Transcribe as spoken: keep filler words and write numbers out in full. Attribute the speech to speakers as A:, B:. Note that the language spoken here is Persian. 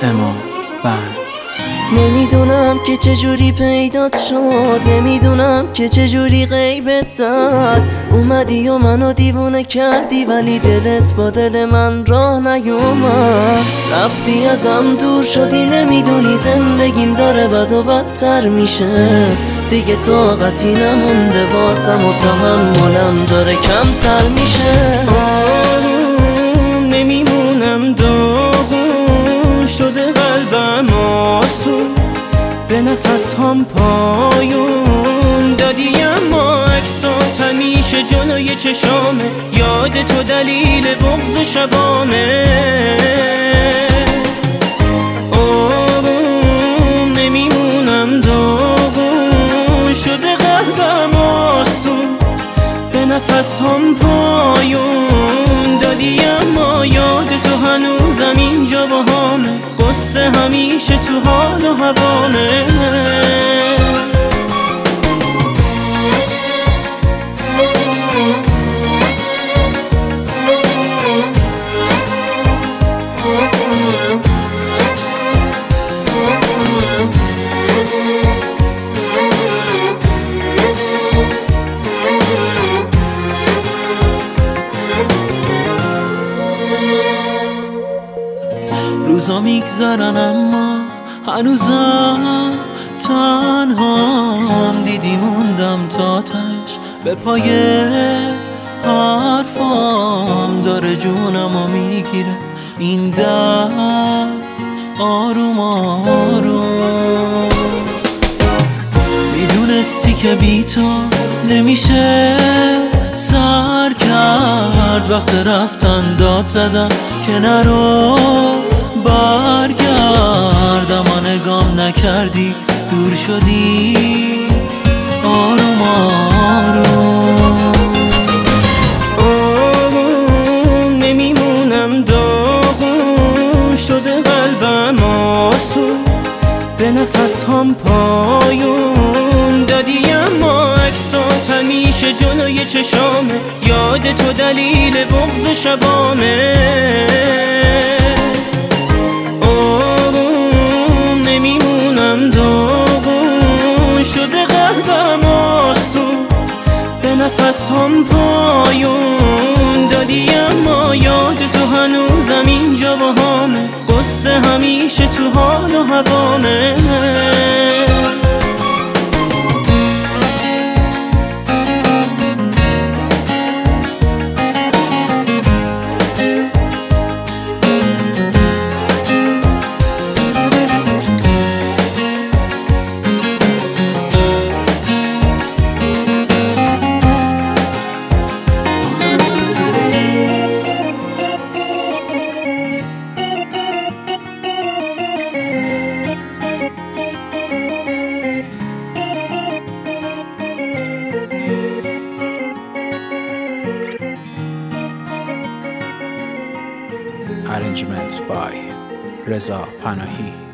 A: امام بند.
B: نمیدونم که چجوری پیدات شد، نمیدونم که چجوری غیبت زد. اومدی و منو دیوونه کردی ولی دلت با دل من راه نیومد. رفتی ازم دور شدی، نمیدونی زندگیم داره بد و بدتر میشه. دیگه طاقتی نمونده واسم و تحملم داره کمتر میشه.
C: آروم نمیمونم، داغون شده قلبم آسون، به نفس هم پایون دادی اما عکسات همیشه جلوی چشامه. یاد تو دلیل بغض و شبامه. آروم نمیمونم، داغون شده قلبم آسون، به نفس هم پایون دادی اما یاد تو هنوزم اینجا با همه. قصه همیشه تو حال و هوامه.
A: روزا میگذرن اما هنوزم تنهام، دیدی موندم تا تش به پای حرفام. داره جونمو میگیره این در آروم آروم. میدونستی که بی تو نمیشه سر کرد. وقت رفتن داد زدم که نرو برگرد، اما نگام نکردی دور شدی آروم آروم.
C: آروم نمیمونم، داغون شده قلبم آسون، به نفس هم پایون دادی اما عکسات همیشه جلوی چشامه. یاد تو دلیل بغض و شبامه. نمیمونم، داغون شده قلبم آسون، به نفس هم پایون دادی اما یاد تو هنوزم اینجا با همه. قصه همیشه تو حال و هوامه.
A: Arrangement by Reza Panahi.